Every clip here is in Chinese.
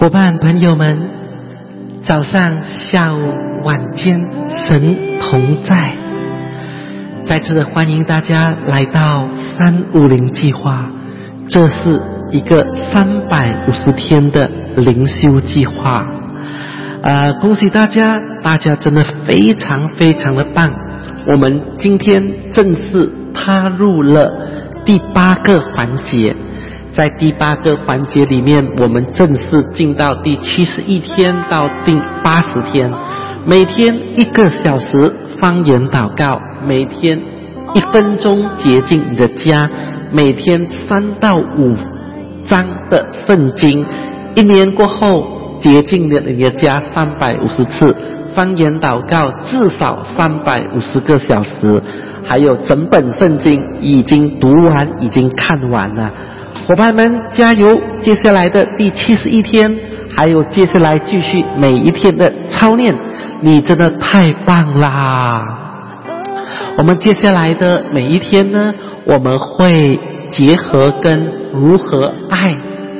伙伴朋友们，早上、下午、晚间，神同在。再次的欢迎大家来到350计划，这是一个350天的灵修计划。恭喜大家，大家真的非常非常的棒。我们今天正式踏入了第8个环节。在第8个环节里面，我们正式进到第71天到第80天，每天1个小时方言祷告，每天1分钟洁净你的家，每天3到5章的圣经，1年过后洁净了你的家350次，方言祷告至少350个小时，还有整本圣经已经读完，已经看完了。伙伴们加油！接下来的第71天，还有接下来继续每一天的操练，你真的太棒啦！我们接下来的每一天呢，我们会结合跟如何爱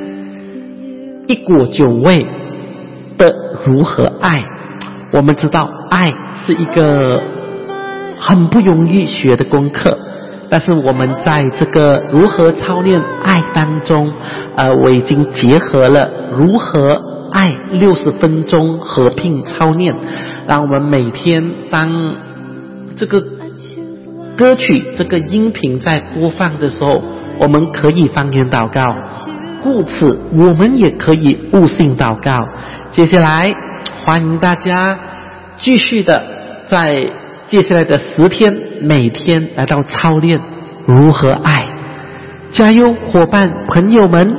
1果9味的如何爱。我们知道爱是一个很不容易学的功课，但是我们在这个如何操练爱当中，我已经结合了如何爱60分钟合并操练，让我们每天当这个歌曲这个音频在播放的时候，我们可以方言祷告，故此我们也可以悟性祷告。接下来欢迎大家继续的在接下来的10天，每天来到操练如何爱，加油，伙伴朋友们！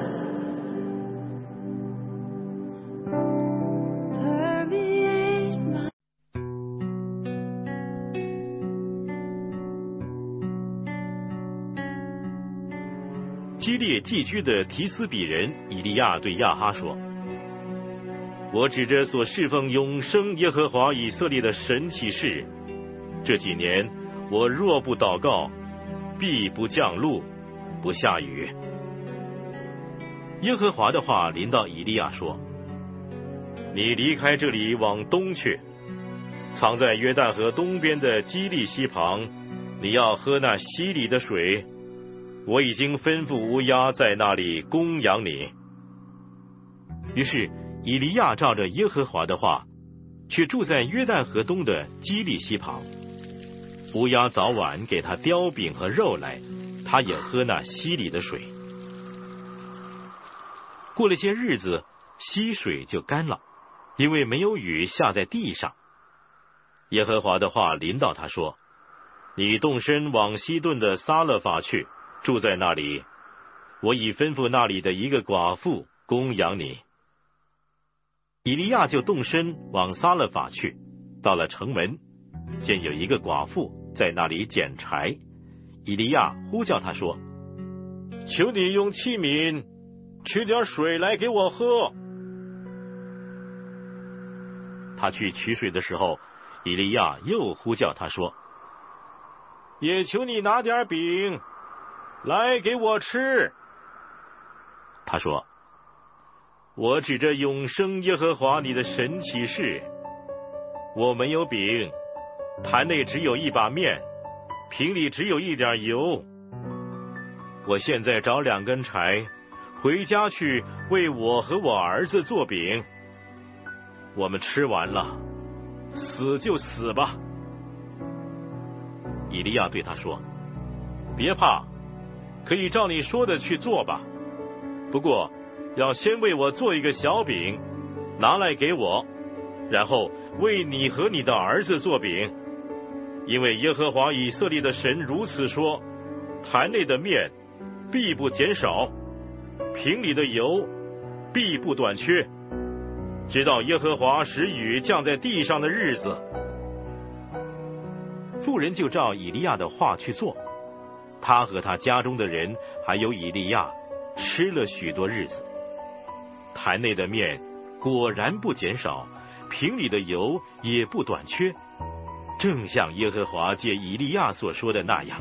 基列寄居的提斯比人以利亚对亚哈说：“我指着所侍奉永生耶和华以色列的神起誓，这几年我若不祷告，必不降露，不下雨。”耶和华的话临到以利亚说：“你离开这里往东去，藏在约旦河东边的基利溪旁，你要喝那溪里的水。我已经吩咐乌鸦在那里供养你。”于是以利亚照着耶和华的话，却住在约旦河东的基利溪旁。乌鸦早晚给他雕饼和肉来，他也喝那溪里的水。过了些日子，溪水就干了，因为没有雨下在地上。耶和华的话临到他说：“你动身往西顿的撒勒法去，住在那里，我已吩咐那里的一个寡妇供养你。”以利亚就动身往撒勒法去，到了城门，见有一个寡妇在那里捡柴。以利亚呼叫他说：“求你用器皿取点水来给我喝。”他去取水的时候，以利亚又呼叫他说：“也求你拿点饼来给我吃。”他说：“我指着永生耶和华你的神起誓，我没有饼，坛内只有1把面，瓶里只有1点油。我现在找2根柴，回家去为我和我儿子做饼。我们吃完了，死就死吧。”以利亚对他说：“别怕，可以照你说的去做吧。不过要先为我做一个小饼，拿来给我，然后为你和你的儿子做饼。因为耶和华以色列的神如此说：坛内的面必不减少，瓶里的油必不短缺，直到耶和华使雨降在地上的日子。”妇人就照以利亚的话去做，他和他家中的人还有以利亚吃了许多日子。坛内的面果然不减少，瓶里的油也不短缺，正像耶和华借以利亚所说的那样。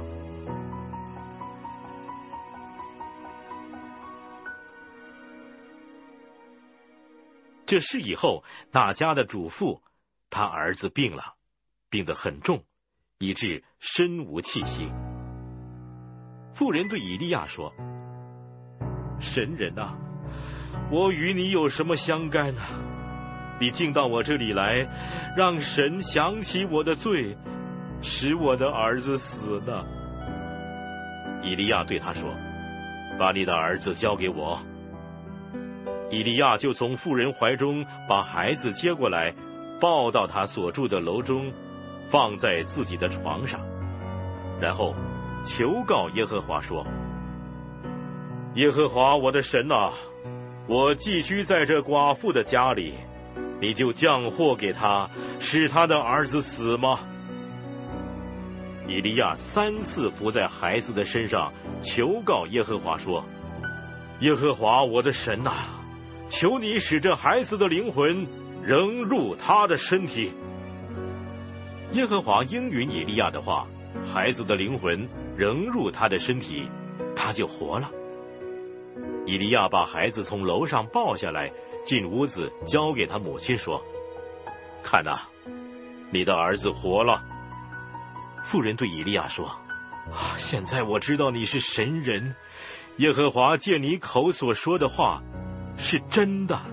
这事以后，那家的主妇，他儿子病了，病得很重，以致身无气息。妇人对以利亚说：神人啊，我与你有什么相干呢？你竟到我这里来，让神想起我的罪，使我的儿子死呢。以利亚对他说：把你的儿子交给我。以利亚就从妇人怀中把孩子接过来，抱到他所住的楼中，放在自己的床上，然后求告耶和华说：耶和华我的神啊，我寄居在这寡妇的家里，你就降祸给他，使他的儿子死吗？以利亚3次伏在孩子的身上，求告耶和华说：耶和华我的神啊，求你使这孩子的灵魂仍入他的身体。耶和华应允以利亚的话，孩子的灵魂仍入他的身体，他就活了。以利亚把孩子从楼上抱下来，进屋子交给他母亲说：看哪，你的儿子活了。妇人对以利亚说：现在我知道你是神人，耶和华借你口所说的话是真的。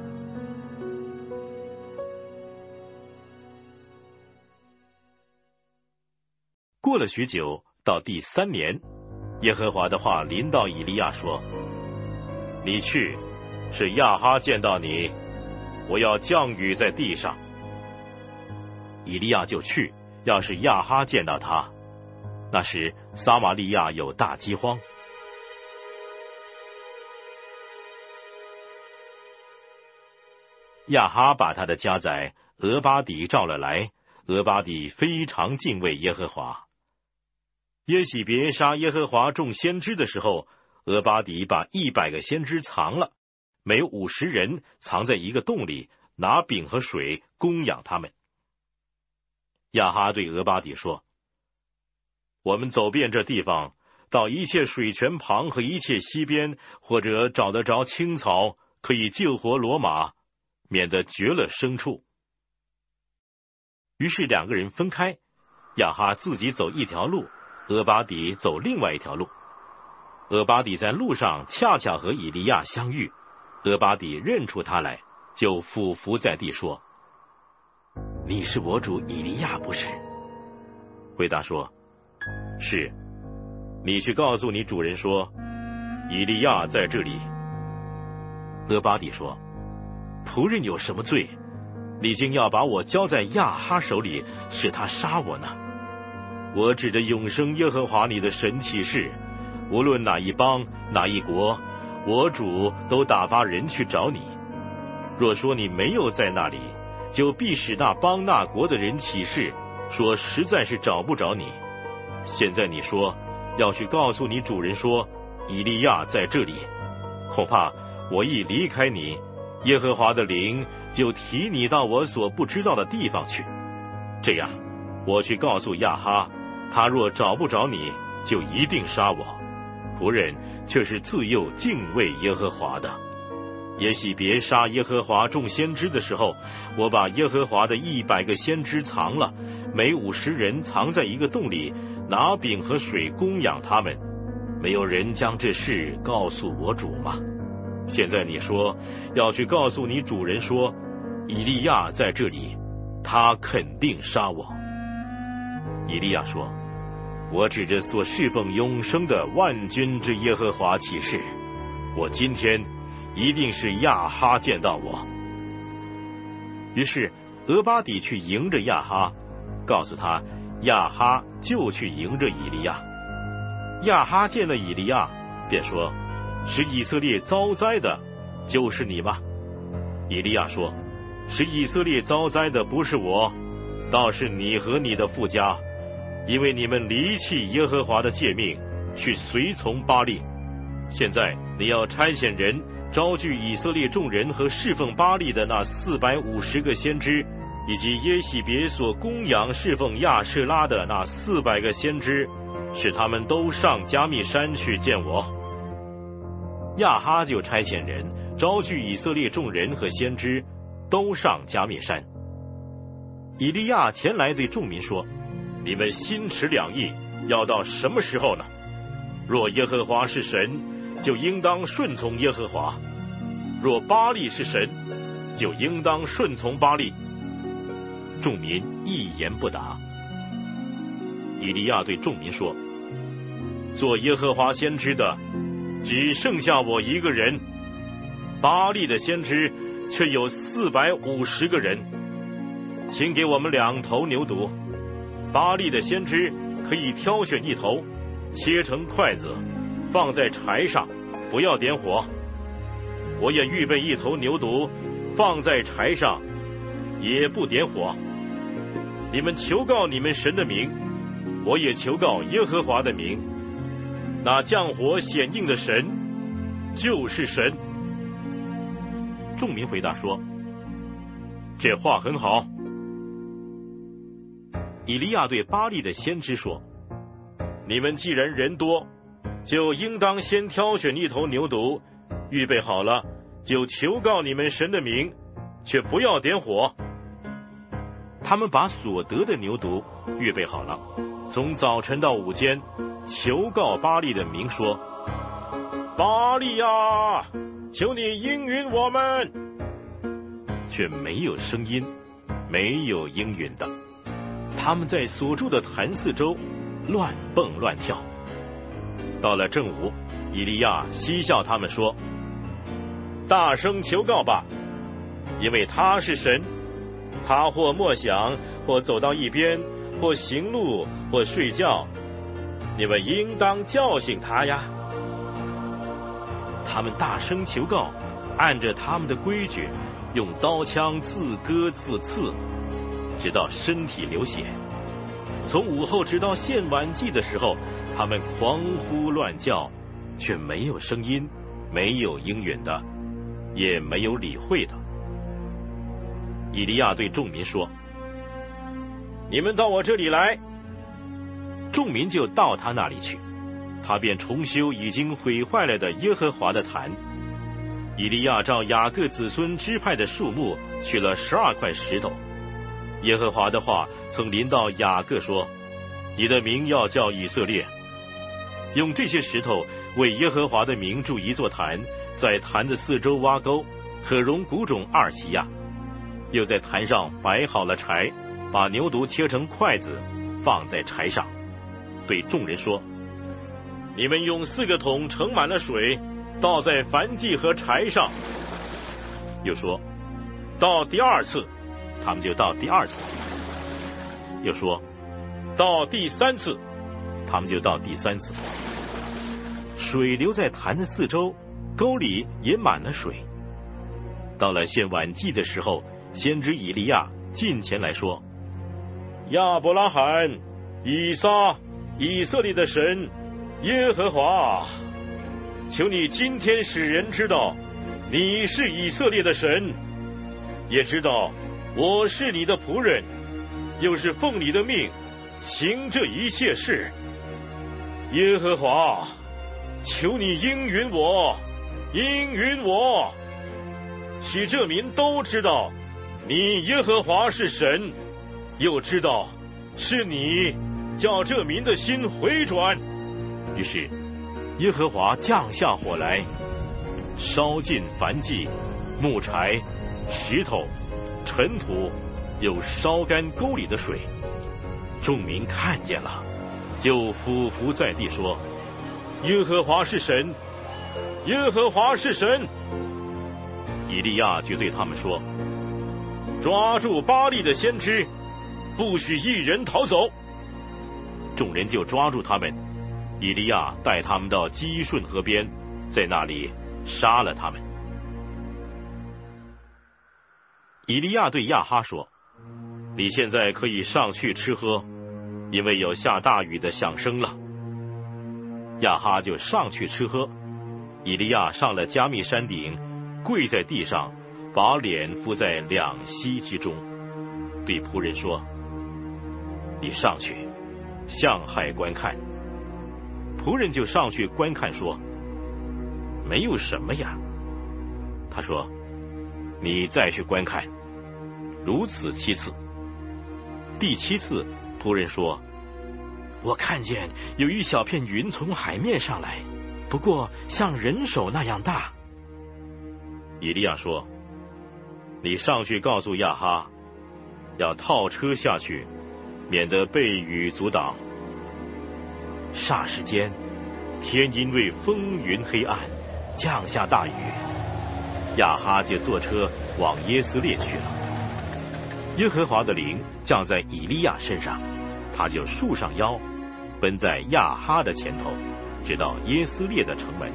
过了许久，到第3年，耶和华的话临到以利亚说：你去，使亚哈见到你，我要降雨在地上。以利亚就去，要是亚哈见到他。那时撒玛利亚有大饥荒。亚哈把他的家宰俄巴底召了来，俄巴底非常敬畏耶和华。耶洗别杀耶和华众先知的时候，俄巴底把100个先知藏了，每50人藏在一个洞里，拿饼和水供养他们。亚哈对俄巴底说：我们走遍这地方，到一切水泉旁和一切溪边，或者找得着青草，可以救活骡马，免得绝了牲畜。于是2个人分开，亚哈自己走一条路，俄巴底走另外一条路。俄巴底在路上恰巧和以利亚相遇，俄巴底认出他来，就俯伏在地说：你是我主以利亚不是？回答说：是。你去告诉你主人说，以利亚在这里。俄巴底说：仆人有什么罪？你竟要把我交在亚哈手里，使他杀我呢？我指着永生耶和华你的神起誓，无论哪一邦哪一国，我主都打发人去找你。若说你没有在那里，就必使那邦那国的人起誓，说实在是找不着你。现在你说要去告诉你主人说，以利亚在这里，恐怕我一离开你，耶和华的灵就提你到我所不知道的地方去。这样，我去告诉亚哈，他若找不着你，就一定杀我。仆人却是自幼敬畏耶和华的。耶洗别杀耶和华众先知的时候，我把耶和华的100个先知藏了，每50人藏在一个洞里，拿饼和水供养他们。没有人将这事告诉我主吗？现在你说要去告诉你主人说，以利亚在这里，他肯定杀我。以利亚说：我指着所侍奉永生的万军之耶和华起誓，我今天一定是亚哈见到我。于是俄巴底去迎着亚哈，告诉他亚哈就去迎着以利亚。亚哈见了以利亚，便说：使以色列遭灾的就是你吗？以利亚说：使以色列遭灾的不是我，倒是你和你的父家，因为你们离弃耶和华的诫命，去随从巴力。现在你要差遣人招聚以色列众人和侍奉巴力的那450个先知，以及耶洗别所供养侍奉亚舍拉的那400个先知，使他们都上加密山去见我。亚哈就差遣人招聚以色列众人和先知， 都上加密山。以利亚前来对众民说：你们心持两意，要到什么时候呢？若耶和华是神，就应当顺从耶和华；若巴力是神，就应当顺从巴力。众民一言不答。以利亚对众民说：做耶和华先知的只剩下我一个人，巴力的先知却有450个人。请给我们2头牛犊，巴力的先知可以挑选1头，切成筷子，放在柴上，不要点火。我也预备1头牛犊，放在柴上，也不点火。你们求告你们神的名，我也求告耶和华的名。那降火显应的神就是神。众民回答说：这话很好。以利亚对巴力的先知说：你们既然人多，就应当先挑选1头牛犊，预备好了，就求告你们神的名，却不要点火。他们把所得的牛犊预备好了，从早晨到午间，求告巴力的名说：巴力呀，求你应允我们。却没有声音，没有应允的。他们在所住的坛四周乱蹦乱跳。到了正午，以利亚嬉笑他们说：大声求告吧，因为他是神。他或默想，或走到一边，或行路，或睡觉，你们应当叫醒他呀。他们大声求告，按着他们的规矩，用刀枪自割自刺，直到身体流血。从午后直到献晚祭的时候，他们狂呼乱叫，却没有声音，没有应允的，也没有理会的。以利亚对众民说：你们到我这里来。众民就到他那里去，他便重修已经毁坏了的耶和华的坛。以利亚照雅各子孙支派的数目取了12块石头。耶和华的话曾临到雅各说：你的名要叫以色列。用这些石头为耶和华的名筑一座坛，在坛的四周挖沟，可容谷种2席呀。又在坛上摆好了柴，把牛犊切成筷子，放在柴上，对众人说：你们用4个桶盛满了水，倒在燔祭和柴上。又说：到第2次，他们就到第2次。又说：到第3次，他们就到第3次。水流在坛的四周，沟里也满了水。到了献晚祭的时候，先知以利亚近前来说：亚伯拉罕、以撒、以色列的神耶和华，求你今天使人知道你是以色列的神，也知道我是你的仆人，又是奉你的命行这一切事。耶和华，求你应允我，应允我，使这民都知道你耶和华是神，又知道是你叫这民的心回转。于是耶和华降下火来，烧尽燔祭、木柴、石头、尘土，又烧干沟里的水。众民看见了，就俯伏在地说：耶和华是神，耶和华是神。以利亚就对他们说：抓住巴力的先知，不许一人逃走。众人就抓住他们，以利亚带他们到基顺河边，在那里杀了他们。以利亚对亚哈说：你现在可以上去吃喝，因为有下大雨的响声了。亚哈就上去吃喝。以利亚上了加密山顶，跪在地上，把脸伏在2膝之中，对仆人说：你上去向海观看。仆人就上去观看，说：没有什么呀。他说： 你再去观看。如此7次。第7次，仆人说：我看见有一小片云从海面上来，不过像人手那样大。以利亚说：你上去告诉亚哈，要套车下去，免得被雨阻挡。霎时间，天因为风云黑暗，降下大雨，亚哈就坐车往耶斯列去了。耶和华的灵降在以利亚身上，他就束上腰，奔在亚哈的前头，直到耶斯列的城门。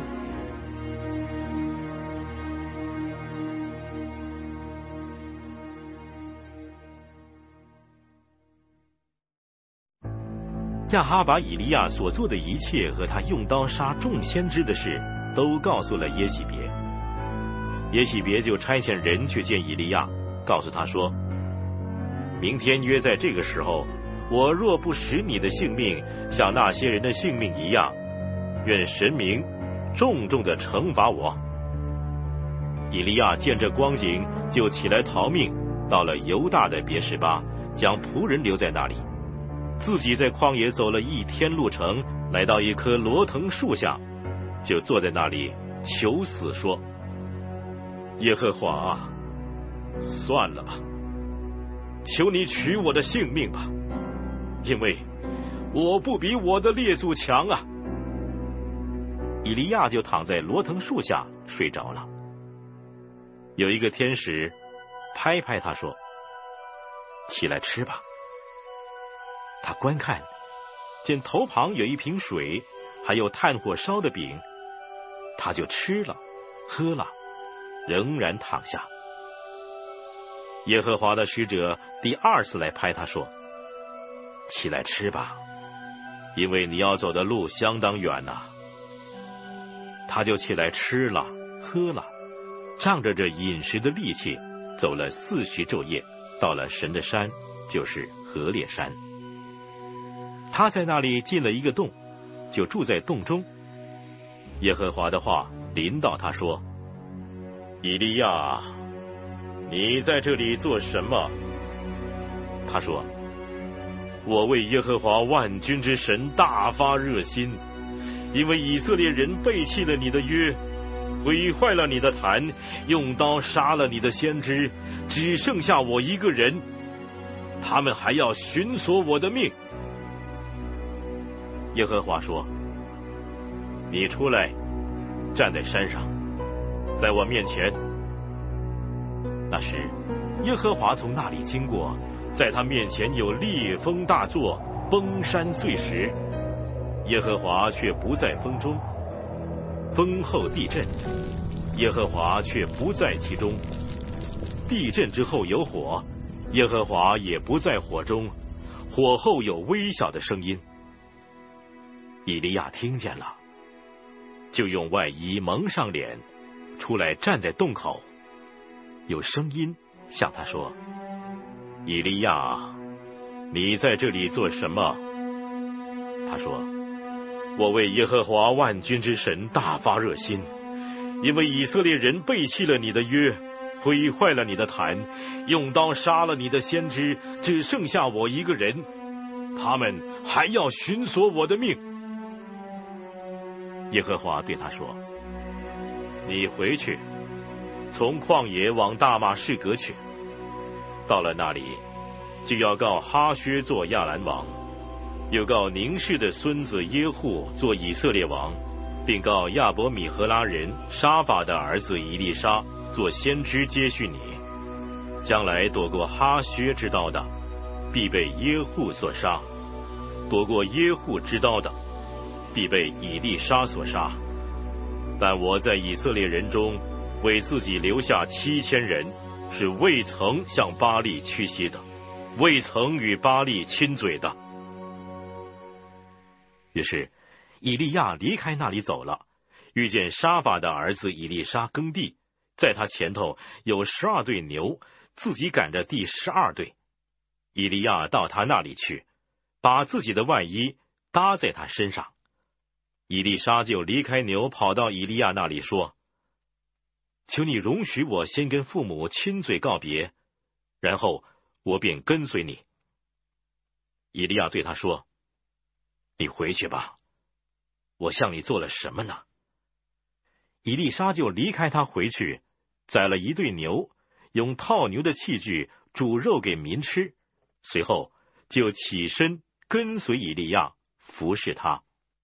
亚哈把以利亚所做的一切和他用刀杀众先知的事都告诉了耶洗别。耶洗别就差遣人去见以利亚，告诉他说：明天约在这个时候，我若不使你的性命像那些人的性命一样，愿神明重重的惩罚我。以利亚见这光景，就起来逃命，到了犹大的别是巴，将仆人留在那里，自己在旷野走了1天路程，来到一棵罗藤树下，就坐在那里求死，说：耶和华，算了吧，求你取我的性命吧，因为我不比我的列祖强啊。以利亚就躺在罗藤树下睡着了。有一个天使拍拍他说：起来吃吧。他观看，见头旁有一瓶水，还有炭火烧的饼，他就吃了喝了，仍然躺下。耶和华的使者第2次来拍他说：起来吃吧，因为你要走的路相当远呐。他就起来吃了喝了，仗着这饮食的力气，走了40昼夜，到了神的山，就是何烈山。他在那里进了一个洞，就住在洞中。耶和华的话临到他说：以利亚，你在这里做什么？他说：我为耶和华万军之神大发热心，因为以色列人背弃了你的约，毁坏了你的坛，用刀杀了你的先知，只剩下我一个人，他们还要寻索我的命。耶和华说：你出来，站在山上，在我面前。那时耶和华从那里经过，在他面前有烈风大作，崩山碎石。耶和华却不在风中，风后地震，耶和华却不在其中。地震之后有火，耶和华也不在火中，火后有微小的声音。以利亚听见了，就用外衣蒙上脸，出来站在洞口。有声音向他说：以利亚，你在这里做什么？他说：我为耶和华万军之神大发热心，因为以色列人背弃了你的约，毁坏了你的坛，用刀杀了你的先知，只剩下我一个人，他们还要寻索我的命。耶和华对他说：你回去，从旷野往大马士革去，到了那里，就要告哈薛做亚兰王，又告宁氏的孙子耶户做以色列王，并告亚伯米荷拉人沙法的儿子以利沙做先知接续你。将来躲过哈薛之刀的，必被耶户所杀；躲过耶户之刀的，必被以利沙所杀。但我在以色列人中为自己留下7000人，是未曾向巴力屈膝的，未曾与巴力亲嘴的。于是以利亚离开那里走了，遇见沙法的儿子以利沙耕地，在他前头有12对牛，自己赶着第12对。以利亚到他那里去，把自己的外衣搭在他身上。以利沙就离开牛，跑到以利亚那里说： 求你容许我先跟父母亲嘴告别，然后我便跟随你。以利亚对他说：你回去吧，我向你做了什么呢？以利沙就离开他回去，宰了一对牛，用套牛的器具煮肉给民吃，随后就起身跟随以利亚，服侍他。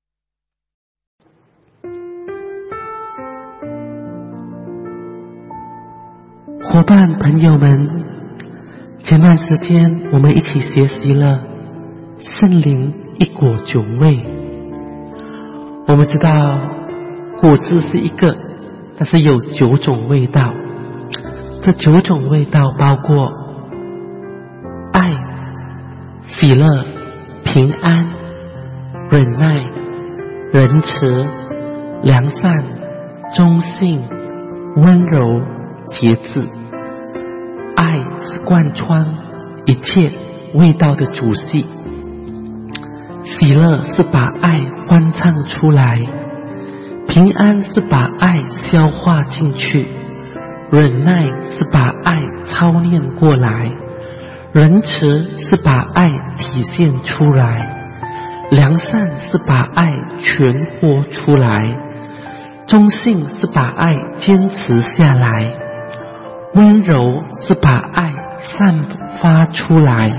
伙伴朋友们，前段时间我们一起学习了圣灵一果九味。我们知道果子是一个，但是有9种味道。这9种味道包括爱、喜乐、平安、忍耐、仁慈、良善、忠信、温柔、节制。爱是贯穿一切味道的主系，喜乐是把爱欢唱出来，平安是把爱消化进去，忍耐是把爱操练过来，仁慈是把爱体现出来，良善是把爱全活出来，忠信是把爱坚持下来，温柔是把爱散发出来，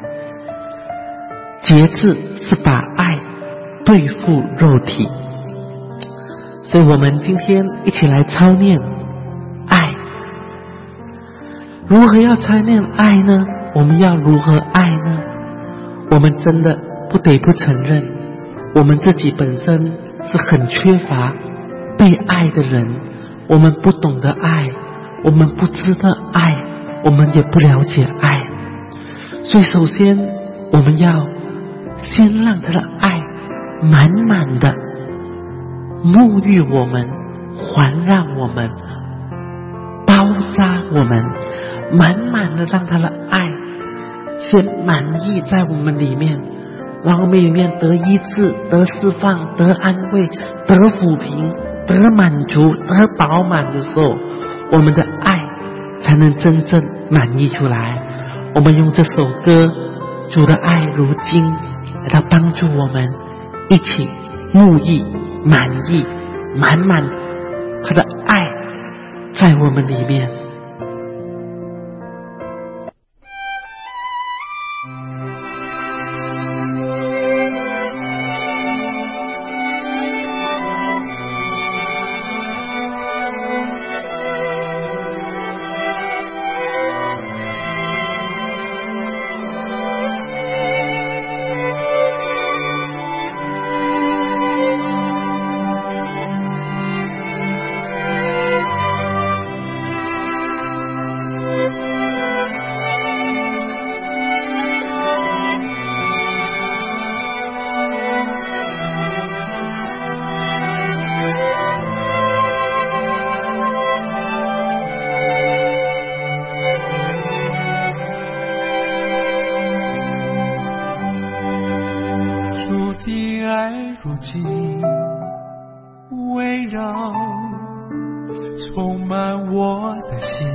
节制是把爱对付肉体。所以我们今天一起来操练爱。如何要操练爱呢？我们要如何爱呢？我们真的不得不承认，我们自己本身是很缺乏被爱的人。我们不懂得爱，我们不知道爱，我们也不了解爱。所以首先我们要先让他的爱满满的沐浴我们，环绕我们，包扎我们，满满的让他的爱先满溢在我们里面，让我们里面得医治，得释放，得安慰，得抚平，得满足，得饱满的时候，我们的爱才能真正满溢出来。我们用这首歌主的爱如金来到帮助我们一起沐浴满溢满满他的爱在我们里面。 围绕充满我的心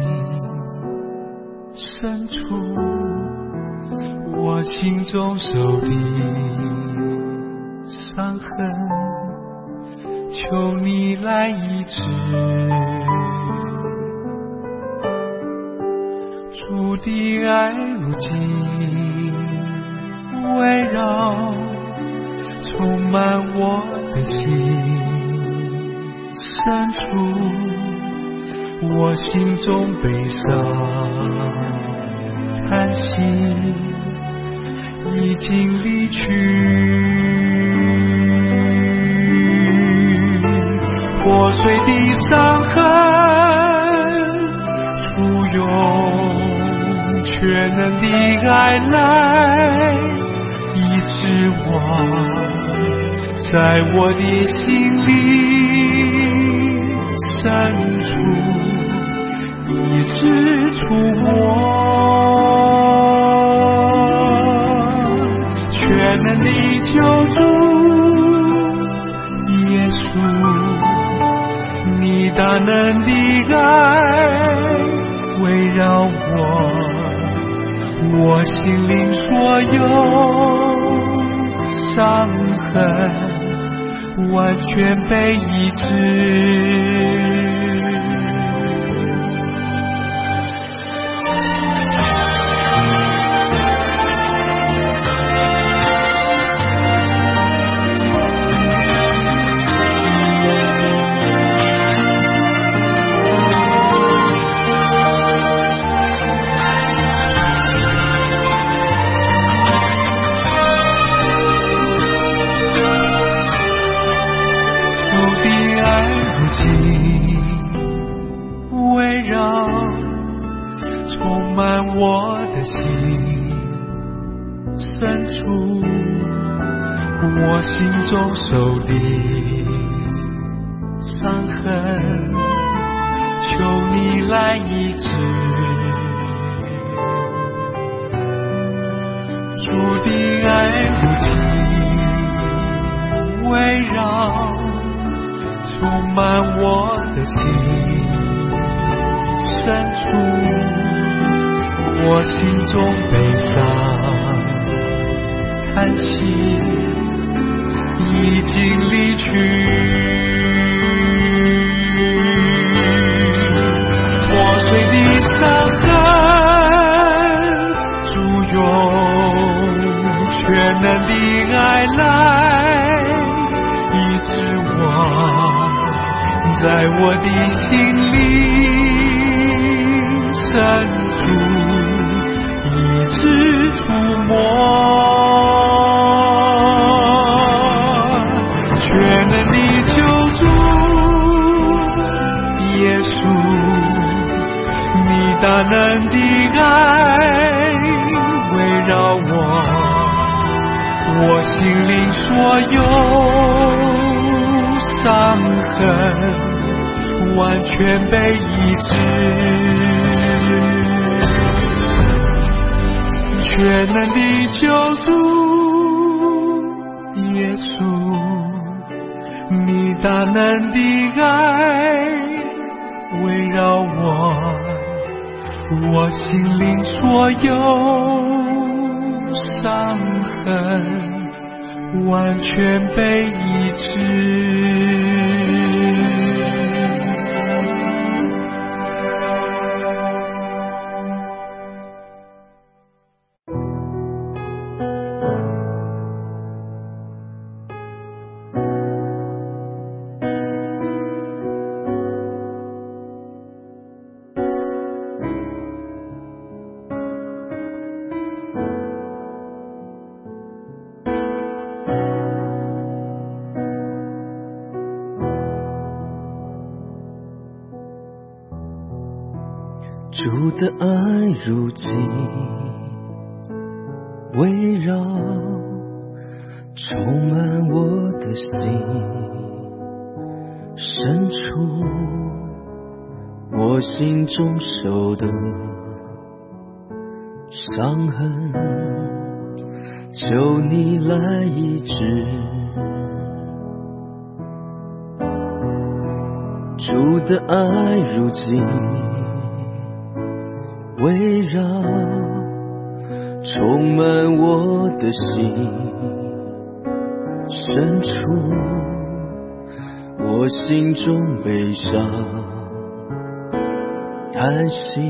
深处，我心中受的伤痕，求你来医治。主的爱如金围绕充满我的心深处，我心中悲伤叹息已经离去，破碎的伤痕簇拥全能的爱来医治我，在我的心里深处医治出我，全能的救主耶稣，你你大能的爱围绕我心灵所有伤痕完全被医治。围绕充满我的心，深处我心中受的伤痕，求你来医治。主的爱如今围绕充满我的心，深处我心中悲伤叹息已经离去。破碎的伤痕，主用全能的爱来医治我，在我的心里深处一直触摸。全能的救主耶稣，你大能的爱围绕我心灵所有伤痕完全被医治。全能的救主耶稣，你大能的爱围绕我心灵所有伤痕完全被医治。 主的爱如今围绕充满我的心，深处我心中受的伤痕，求你来医治。主的爱如今围绕充满我的心，深处我心中悲伤叹息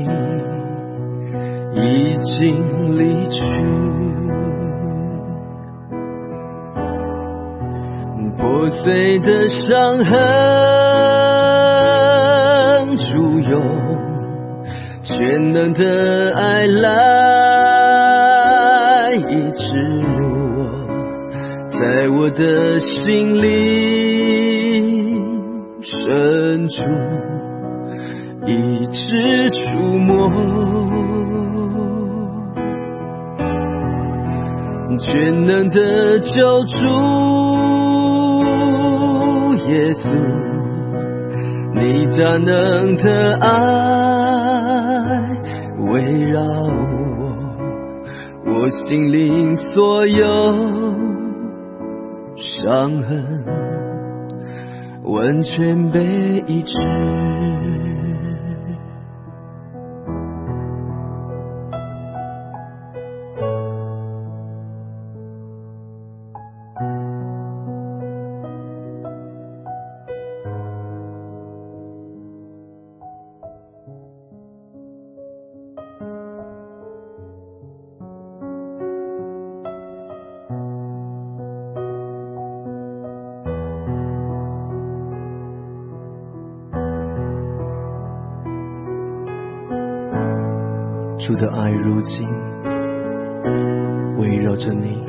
已经离去。破碎的伤痕，主用全能的爱来医治我，在我的心里深处一直触摸。全能的救主耶稣，你大能的爱围绕我心灵所有伤痕完全被医治。主的爱如今围绕着你，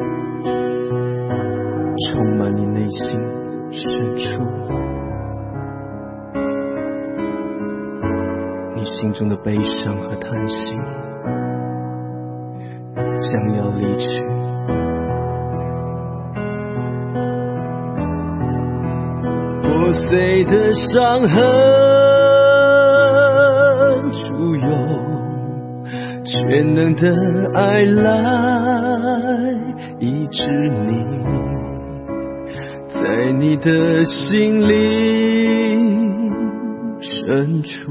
充满你内心深处，你心中的悲伤和叹息将要离去。破碎的伤痕处有全能的爱来医治你，在你的心灵深处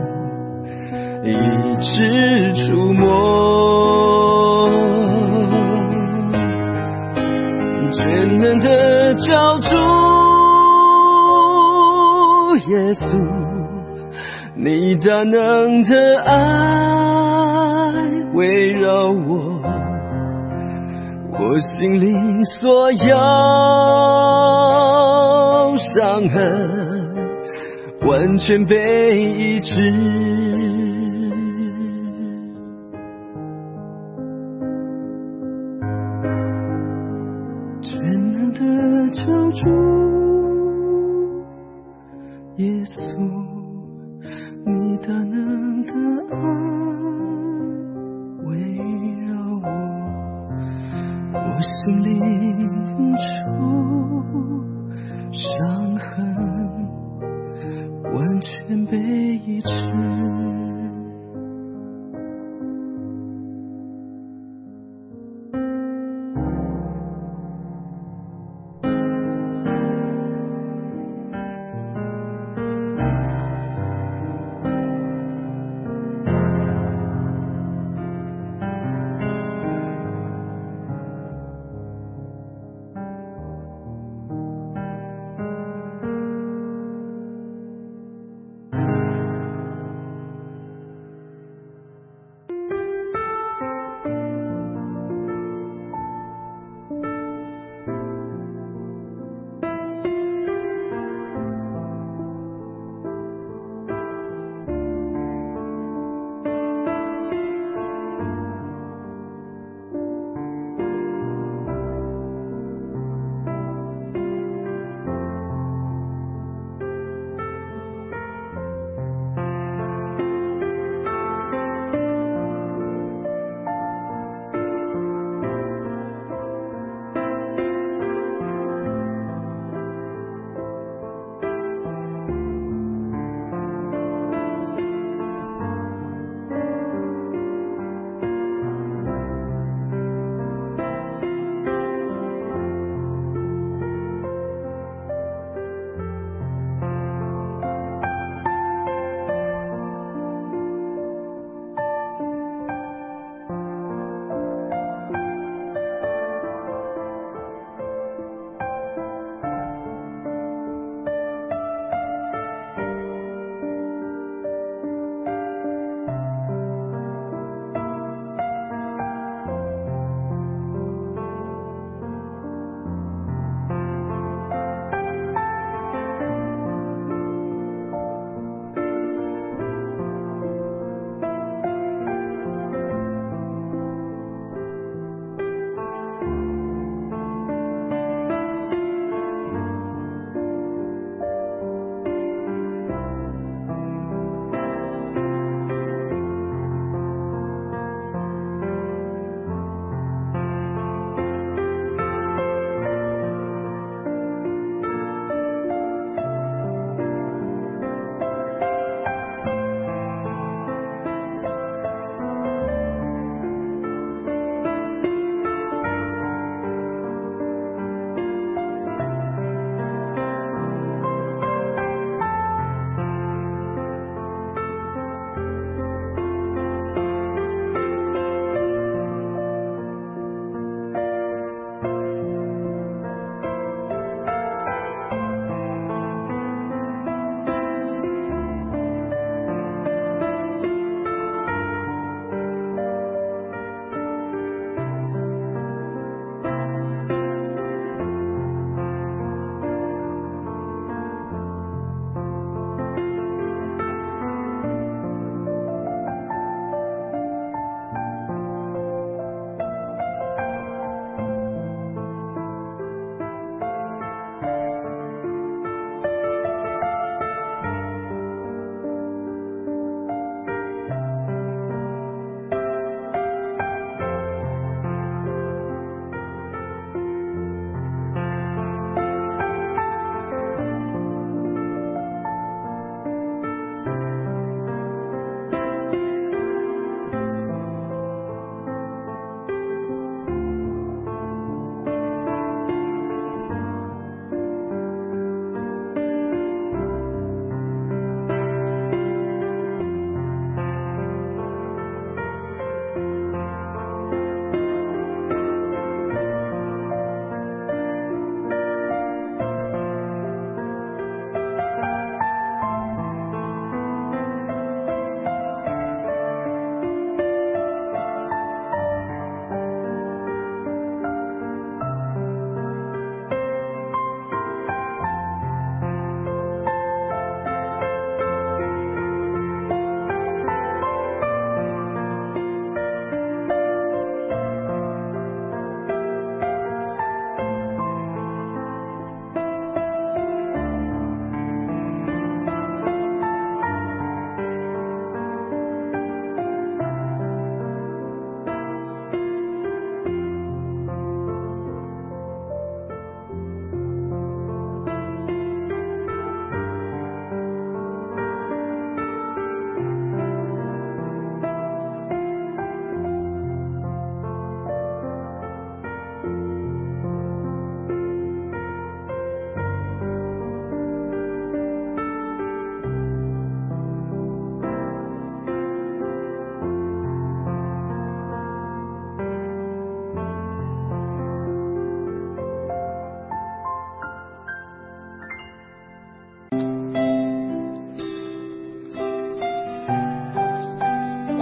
一直触摸，全能的救主耶稣，你大能的爱围绕我，我心灵所有伤痕完全被医治。全能的救主耶稣，你大能的爱围绕我，我心灵处伤痕完全被医治。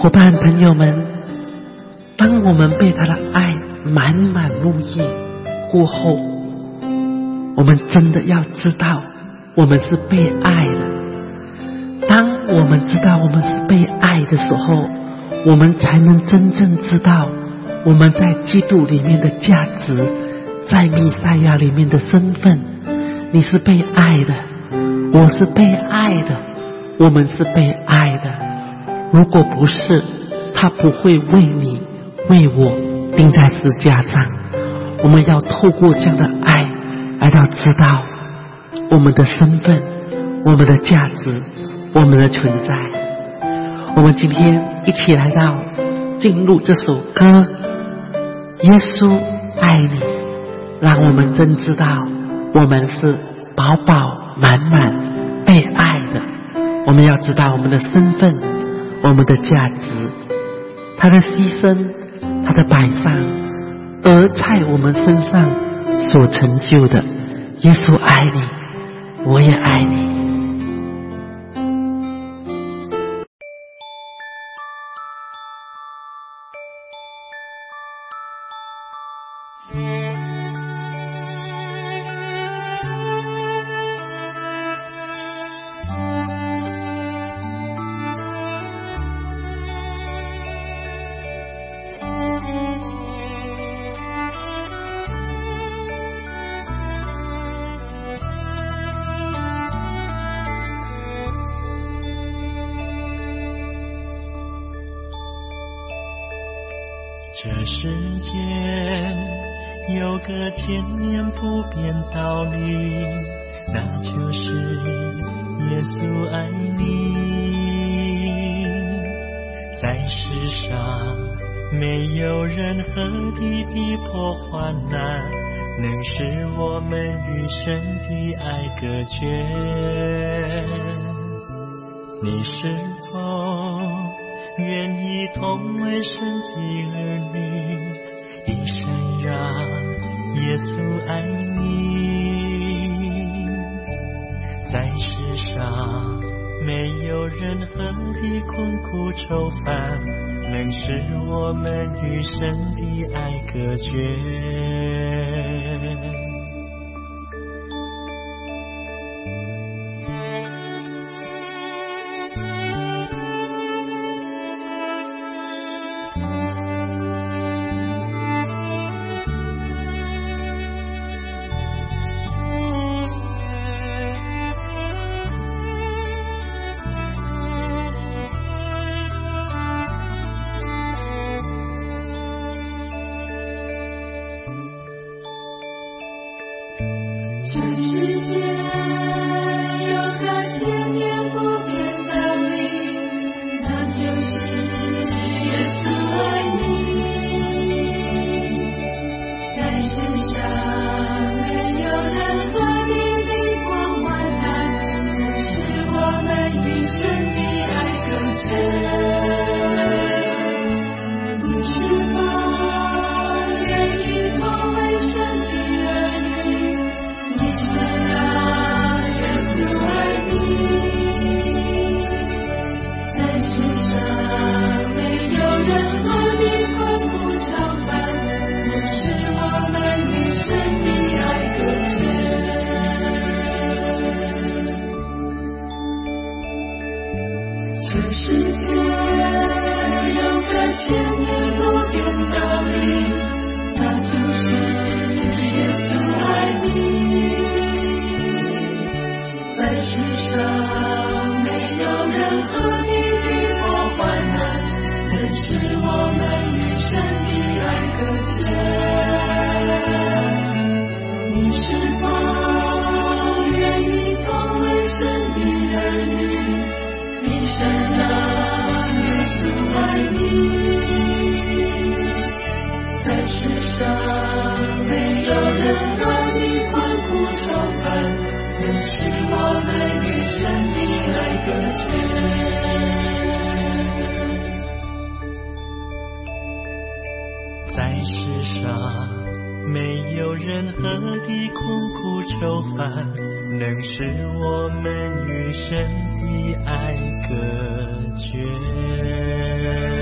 伙伴朋友们，当我们被他的爱满满入溢过后，我们真的要知道我们是被爱的。当我们知道我们是被爱的时候，我们才能真正知道我们在基督里面的价值，在弥赛亚里面的身份。你是被爱的，我是被爱的，我们是被爱的。如果不是，他不会为你为我钉在十字架上。我们要透过这样的爱来到知道我们的身份，我们的价值，我们的存在。我们今天一起来到进入这首歌，耶稣爱你，让我们真知道我们是饱饱满满被爱的。我们要知道我们的身份，我们的价值，他的牺牲，他的摆上，而在我们身上所成就的。耶稣爱你，我也爱你。 这世间有个千年不变道理，那就是耶稣爱你。在世上没有任何的逼迫患难能使我们与神的爱隔绝。你是否愿意同为神的儿女，一生让耶稣爱你？在世上没有任何的困苦愁烦能使我们与神的爱隔绝。在世上没有任何的困苦愁烦能使我们与神的爱隔绝。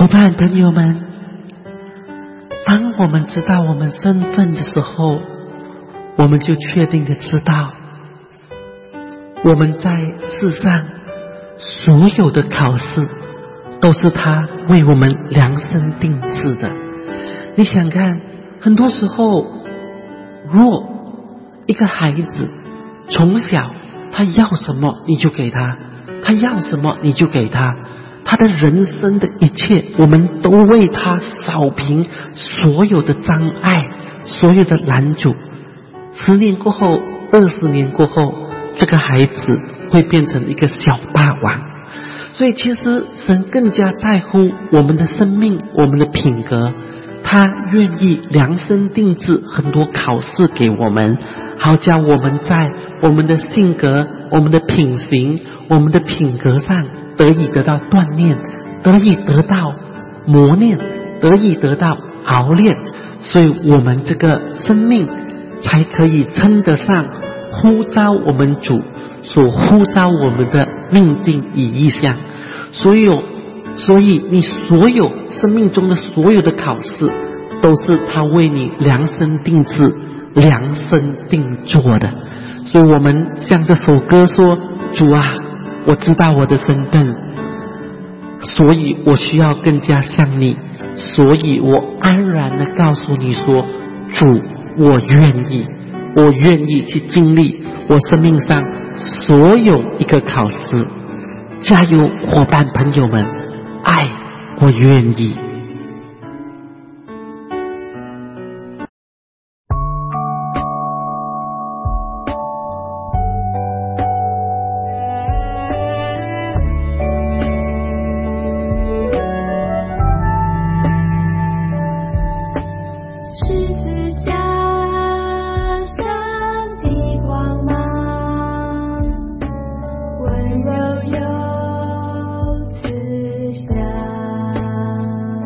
伙伴朋友们，当我们知道我们身份的时候，我们就确定的知道，我们在世上所有的考试都是他为我们量身定制的。你想看，很多时候，若一个孩子从小他要什么你就给他，他要什么你就给他，他的人生的一切我们都为他扫平所有的障碍，所有的拦阻。10年过后，20年过后，这个孩子会变成一个小霸王。所以其实神更加在乎我们的生命，我们的品格，他愿意量身定制很多考试给我们，好叫我们在我们的性格，我们的品行，我们的品格上得以得到锻炼，得以得到磨练，得以得到熬练，所以我们这个生命才可以称得上呼召我们主所呼召我们的命定与意向。所以你所有生命中的所有的考试，都是他为你量身定制、量身定做的。所以我们像这首歌说，主啊，我知道我的身份，所以我需要更加像你，所以我安然的告诉你说，主，我愿意去经历我生命上所有一个考试。加油，伙伴朋友们，爱，我愿意。 温柔又慈祥。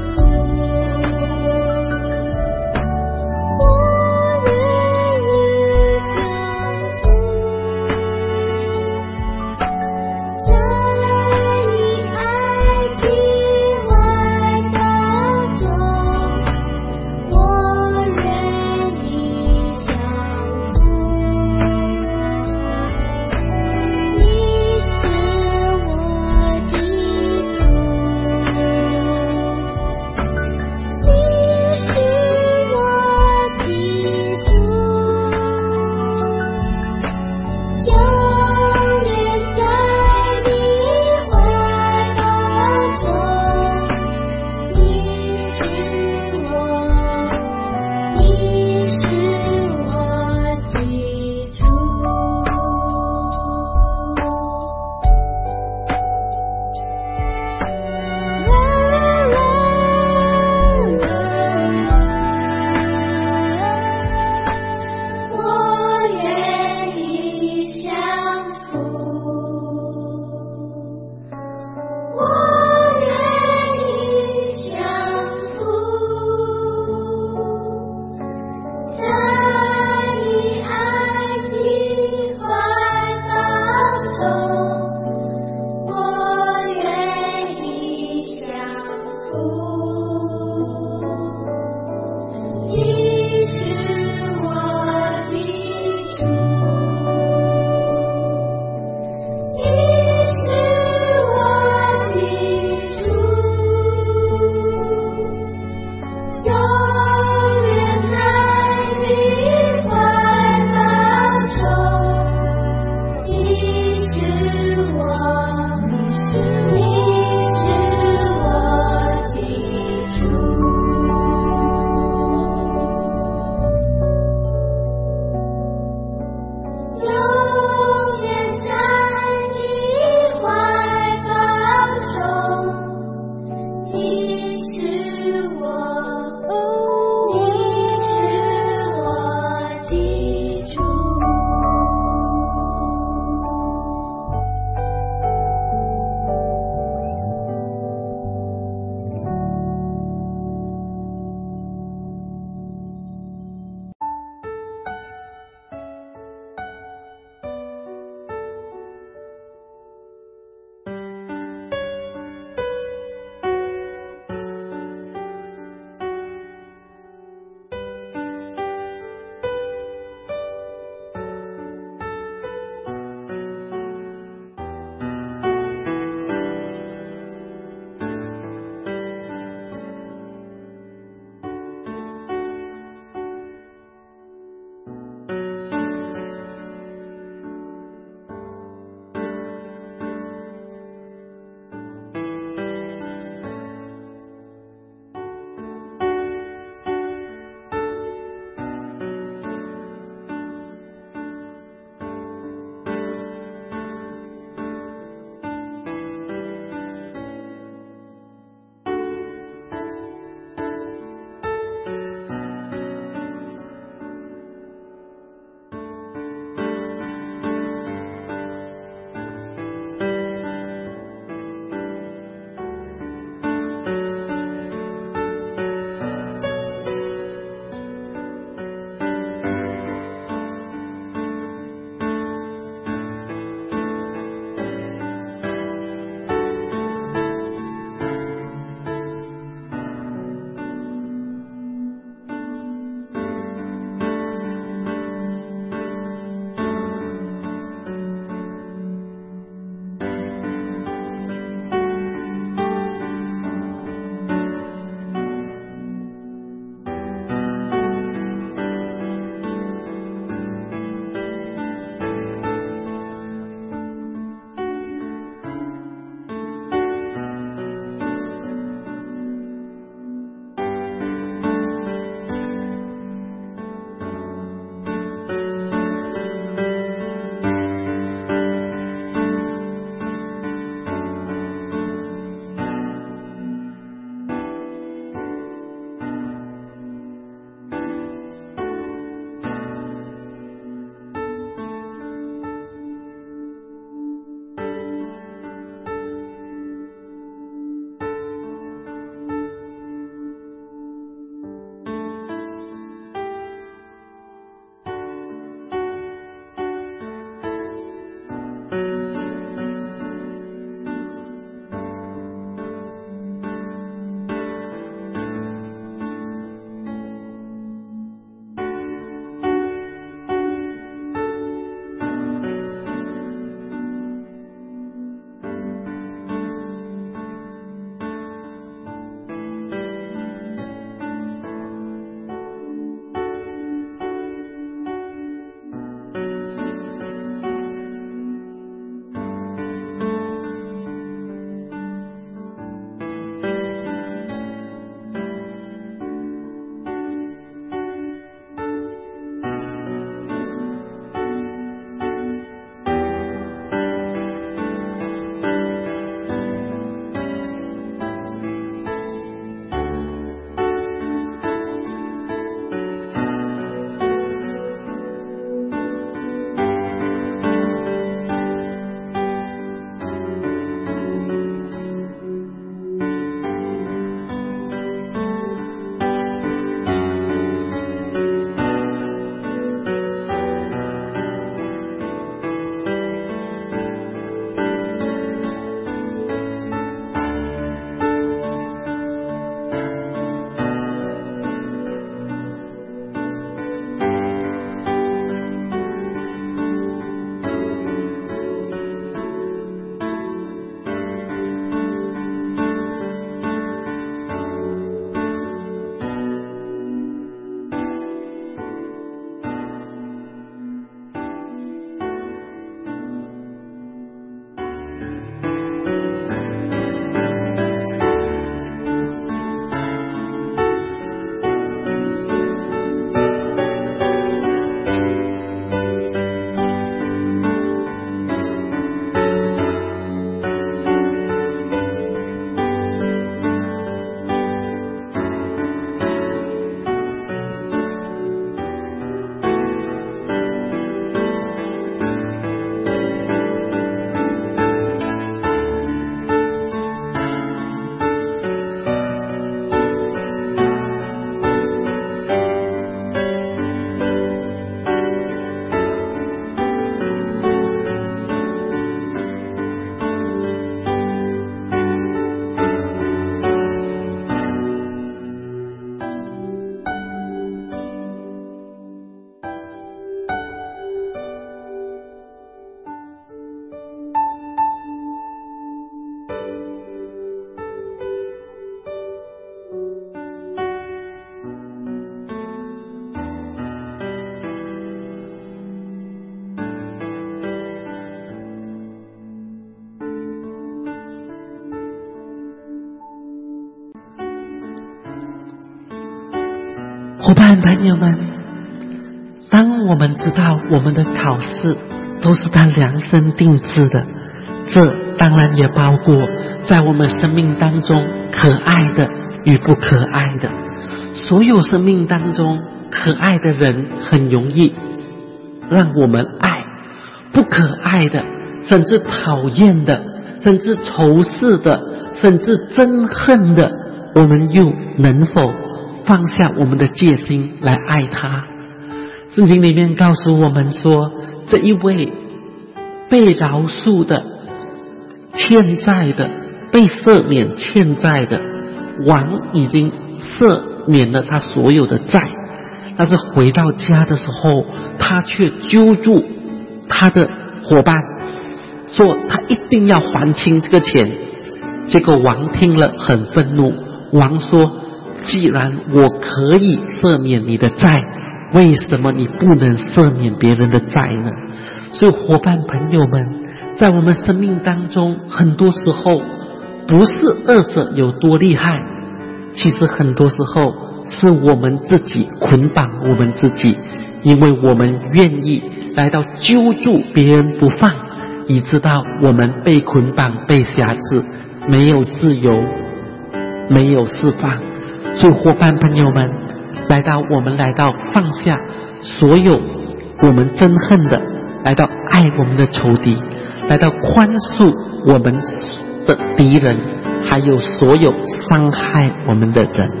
伙伴朋友们，当我们知道我们的考试都是他量身定制的，这当然也包括在我们生命当中可爱的与不可爱的。所有生命当中可爱的人很容易让我们爱，不可爱的，甚至讨厌的，甚至仇视的，甚至憎恨的，我们又能否放下我们的戒心来爱他？圣经里面告诉我们说，这一位被饶恕的、欠债的、被赦免欠债的王已经赦免了他所有的债，但是回到家的时候，他却揪住他的伙伴，说他一定要还清这个钱。结果王听了很愤怒，王说，既然我可以赦免你的债，为什么你不能赦免别人的债呢？所以伙伴朋友们，在我们生命当中，很多时候不是恶者有多厉害，其实很多时候是我们自己捆绑我们自己，因为我们愿意来到揪住别人不放，以致到我们被捆绑、被辖制，没有自由，没有释放。所以伙伴朋友们，我们来到放下所有我们憎恨的，来到爱我们的仇敌，来到宽恕我们的敌人，还有所有伤害我们的人。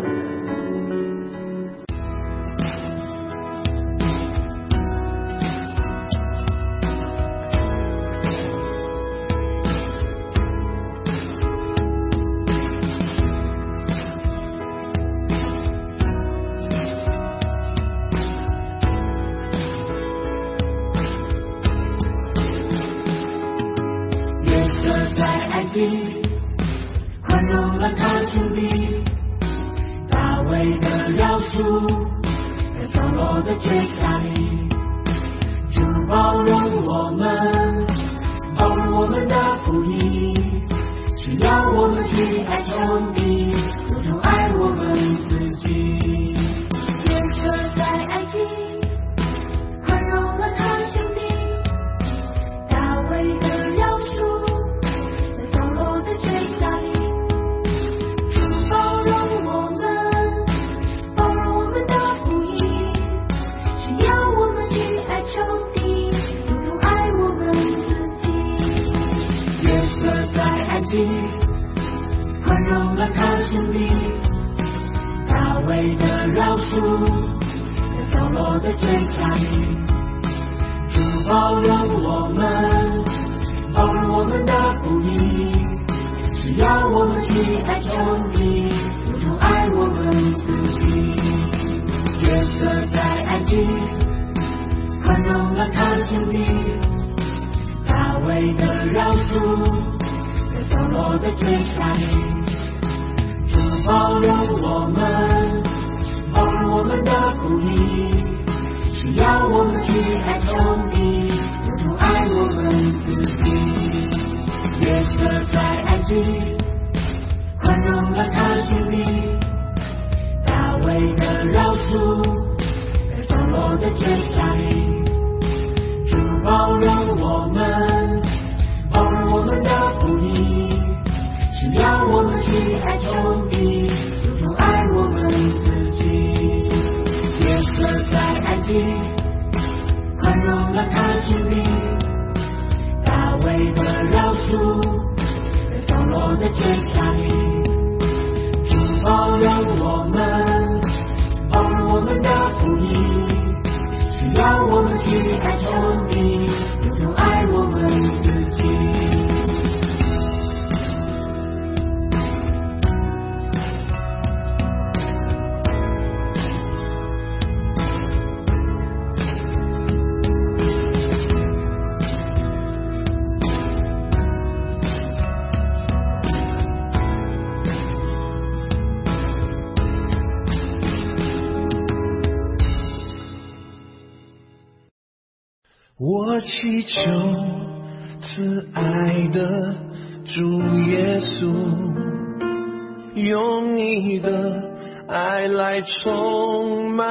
宽容了他兄弟，大卫的饶恕，在扫罗的追杀里，主包容我们，包容我们的不义，只要我们去爱兄弟，如同爱我们自己。约瑟在埃及，宽容了他兄弟，大卫的饶恕，在扫罗的追杀里，主包容我们，包容我们的不义，只要我们去爱兄弟，如同爱我们自己。约瑟在埃及，宽容了他兄弟，大卫的饶恕，在扫罗的追杀里，主包容我们，包容我们的不义，只要我们去爱兄弟，如同爱我们自己。约瑟在埃及，宽容了他兄弟，大卫的饶恕，在扫罗的追杀里，主包容我们，包容我们的不义，只要我们去爱兄弟，如同爱我们自己。约瑟在埃及，宽容了他兄弟，大卫的饶恕，在扫罗的追杀里，主包容我们，包容我们的不义，只要我们去爱兄弟，如同爱我们自己。约瑟在埃及，宽容了他兄弟，大卫的饶恕，在扫罗的追杀里，主包容我们，包容我们的不义，只要我们去爱兄弟，如同爱我们自己。 我祈求慈爱的主耶稣，用你的爱来充满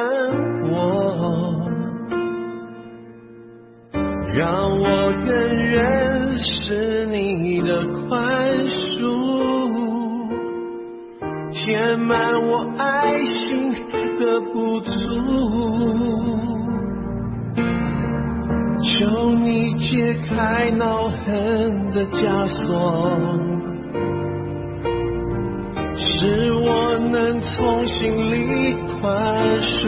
我，让我更认识你的宽恕，填满我爱心的不足。求你解开恼恨的枷锁，使我能从心里宽恕，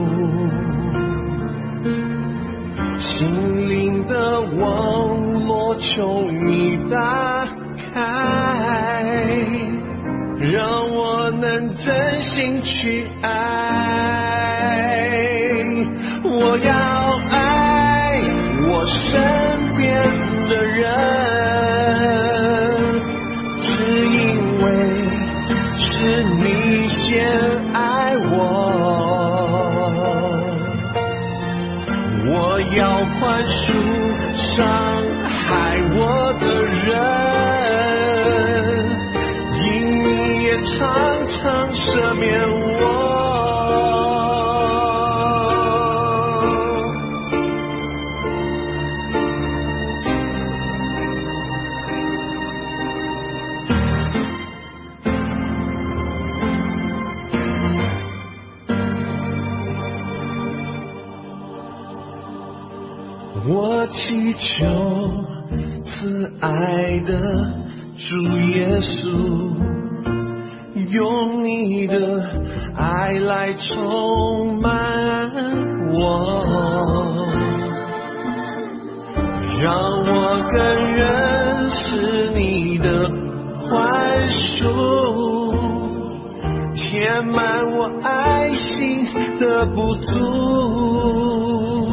心灵的网络求你打开，让我能真心去爱。我要爱我身边的人，只因为是你先爱我。我要宽恕伤害我的人，因你也常常赦免我。我祈求慈爱的主耶稣，用你的爱来充满我，让我更认识你的宽恕，填满我爱心的不足。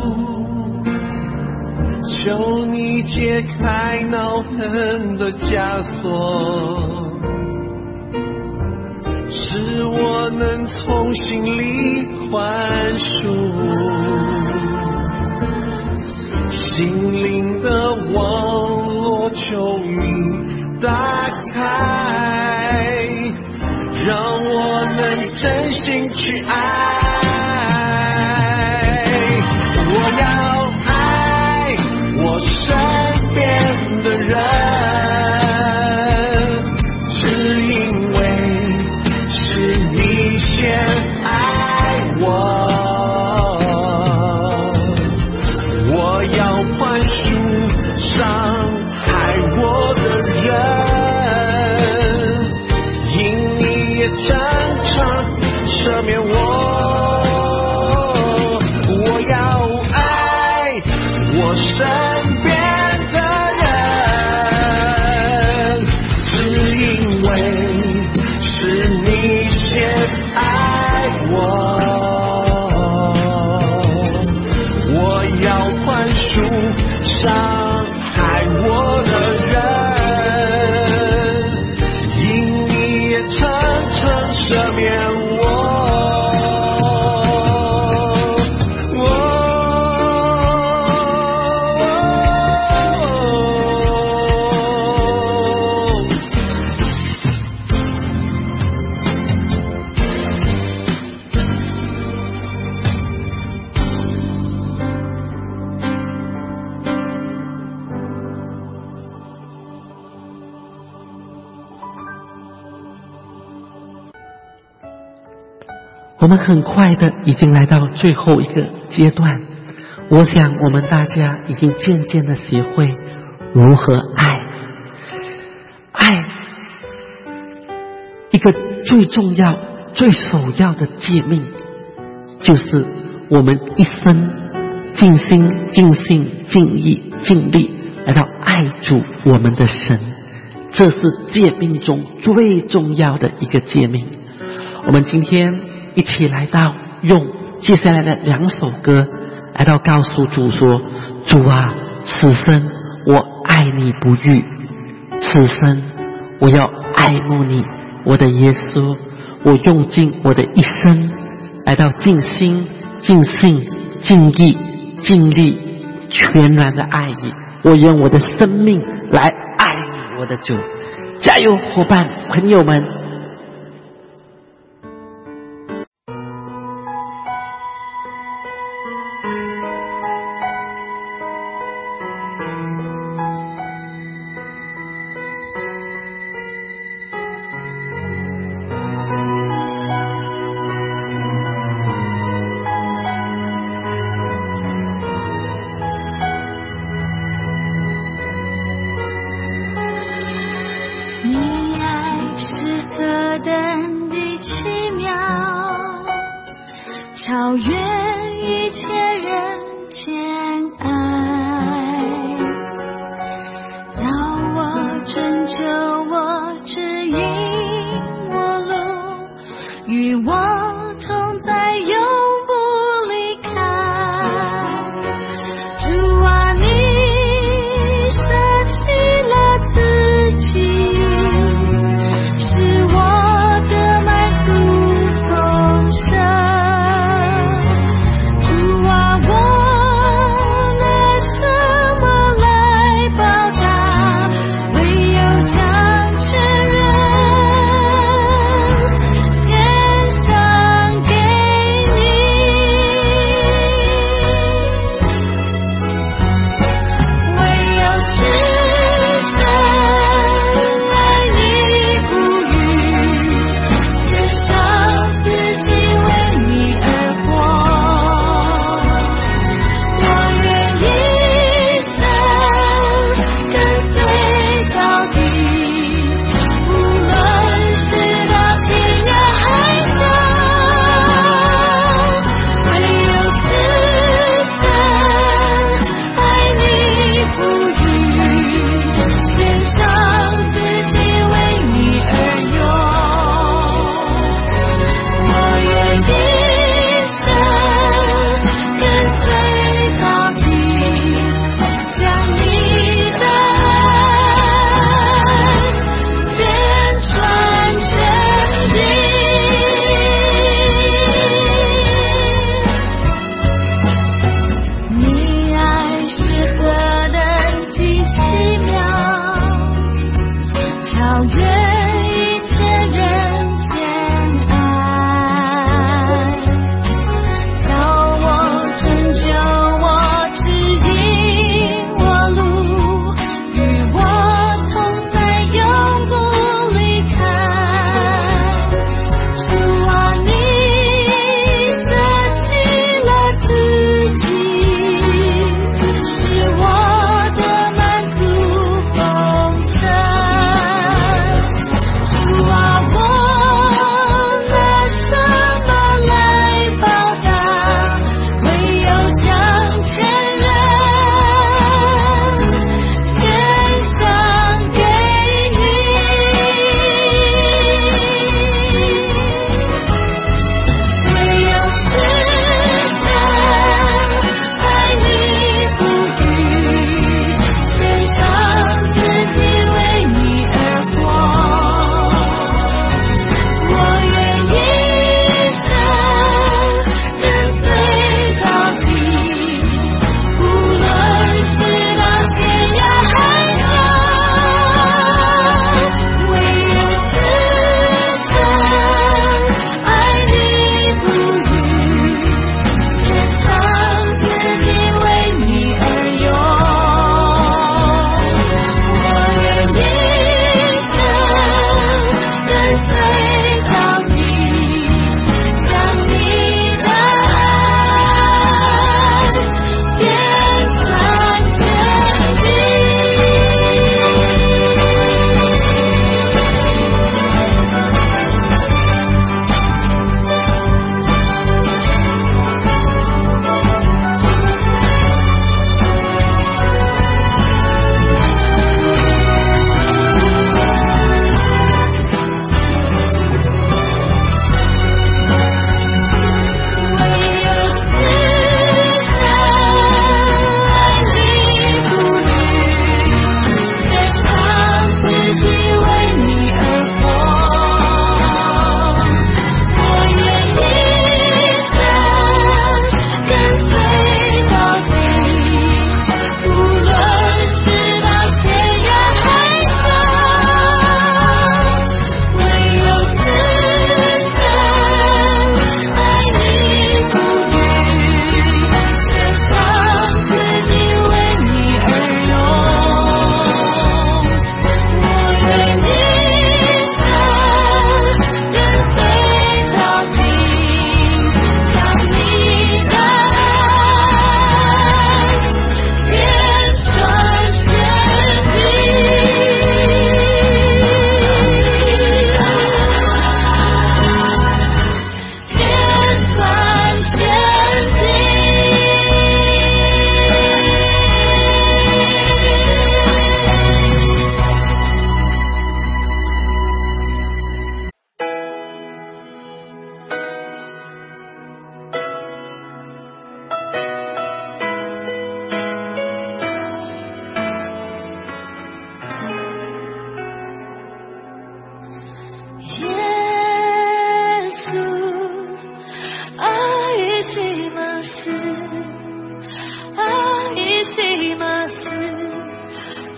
求你解开恼恨的枷锁，使我能从心里宽恕，心灵的网络求你打开，让我能真心去爱。我要我身边的人，只因为是你先爱我。我要宽恕伤害我的人，因你也常常赦免我。我要爱我身伤害我的人，因你也常常赦免我。 我们很快的已经来到最后一个阶段，我想我们大家已经渐渐的学会如何爱。爱一个最重要最首要的诫命，就是我们一生尽心尽性尽意尽力来到爱主我们的神，这是诫命中最重要的一个诫命。我们今天一起来到用接下来的2首歌来到告诉主说，主啊，此生我爱你不渝，此生我要爱慕你，我的耶稣，我用尽我的一生来到尽心尽性尽意尽力全然的爱你，我用我的生命来爱你，我的主。加油伙伴朋友们。 超越一切人间爱，造我拯救我指引我路，与我同在永不离开。主啊，你舍弃了自己，使我的满足丰盛。主啊，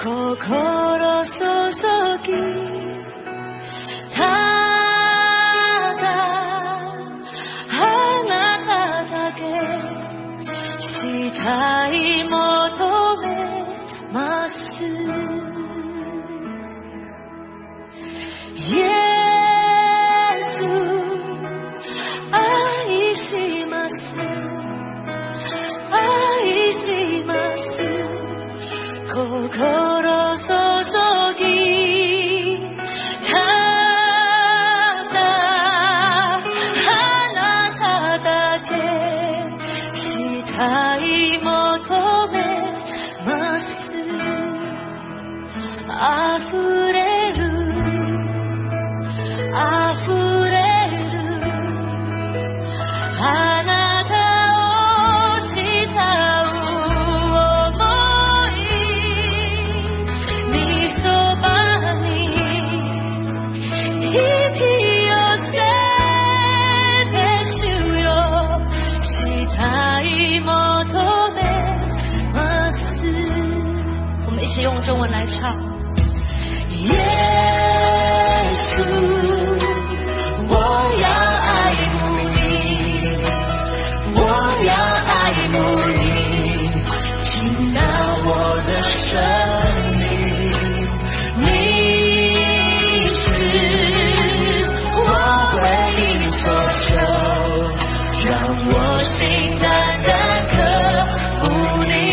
心注ぎただあなただけしたい求めますイエス愛します愛します心注ぎただあなただけしたい求めます溢れる溢れるあなたを慕う想い御そばに引き寄せて主よしたい求めます我们一起用中文来唱耶稣我要爱慕你我要爱慕你进到我的生命你是我唯一所求让我心单单渴慕你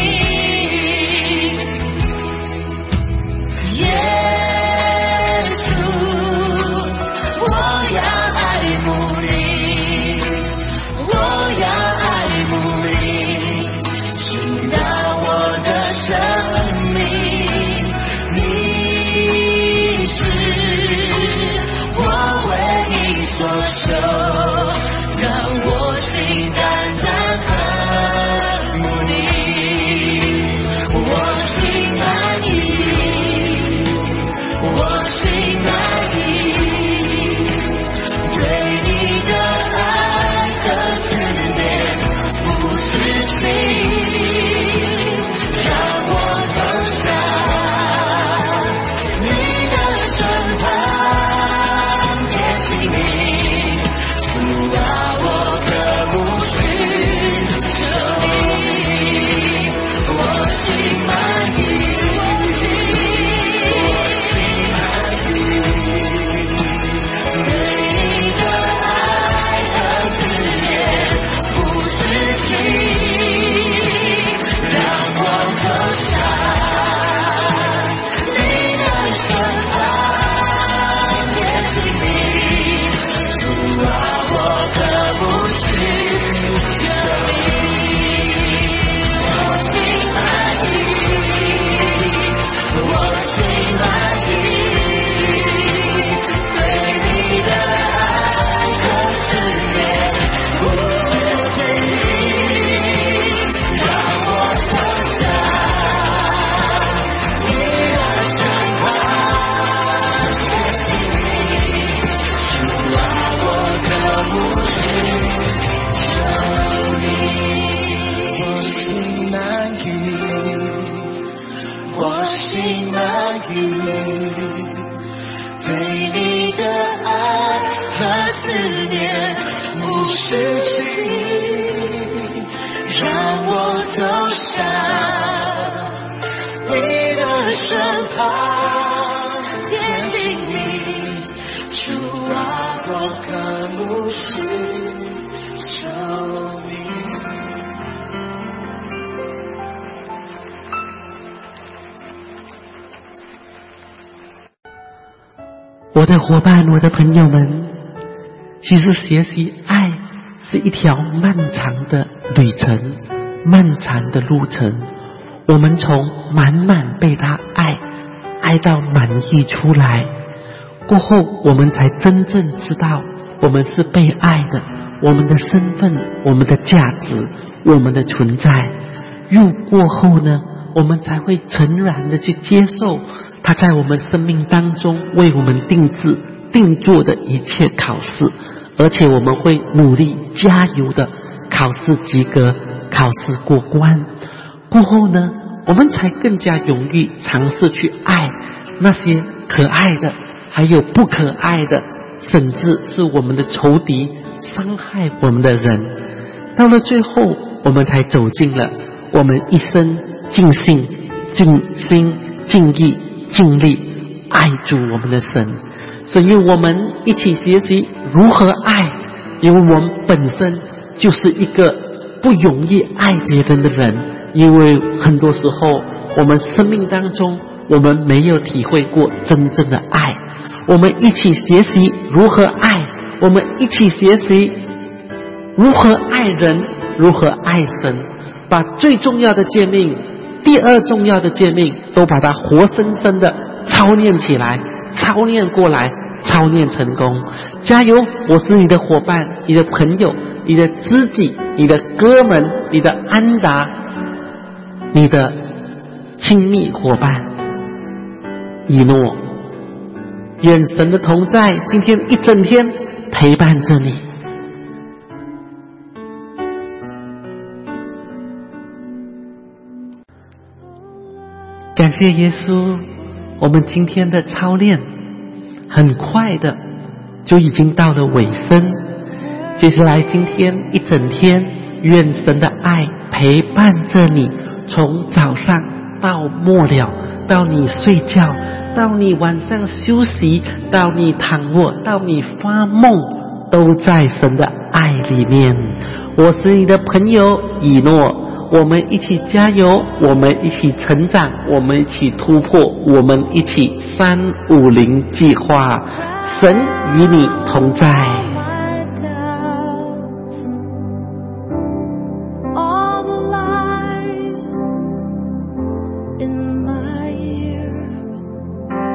耶稣我要爱慕你我要爱慕你进到我的生命你是我唯一所求让我心单单渴慕你我心爱你我心爱你对你的爱和思念不失去让我走向你的身旁接近你主啊我的牧师生命我心爱你我心爱你对你的爱和思念不失去让我走向你的身旁接近你主啊我的牧师生命我心爱你我心爱你对你的爱和思念不失去让我走向你的身旁接近你主啊我的牧师生命我心爱你我心爱你对你的爱和思念不失去让我走向你的身旁接近你主啊我的牧师生命我的伙伴，我的朋友们，其实学习爱是一条漫长的旅程，漫长的路程。我们从满满被他爱到满意出来，过后我们才真正知道我们是被爱的，我们的身份，我们的价值，我们的存在。入过后呢，我们才会诚然的去接受他在我们生命当中为我们定做的一切考试，而且我们会努力加油的考试及格，考试过关。过后呢， 我们才更加容易尝试去爱那些可爱的，还有不可爱的，甚至是我们的仇敌，伤害我们的人。到了最后，我们才走进了我们一生尽性、尽心、尽意、尽力爱主我们的神。所以我们一起学习如何爱，因为我们本身就是一个不容易爱别人的人，因为很多时候我们生命当中我们没有体会过真正的爱。我们一起学习如何爱，我们一起学习如何爱人，如何爱神，把最重要的诫命，第二重要的诫命都把它活生生的操练起来，操练过来，操练成功。加油！我是你的伙伴，你的朋友，你的知己，你的哥们，你的安达，你的亲密伙伴以诺。愿神的同在今天一整天陪伴着你。感谢耶稣，我们今天的操练很快的就已经到了尾声。接下来今天一整天，愿神的爱陪伴着你，从早上到末了，到你睡觉，到你晚上休息，到你躺卧，到你发梦，都在神的爱里面。我是你的朋友以诺，我们一起加油，我们一起成长，我们一起突破，我们一起350计划，神与你同在。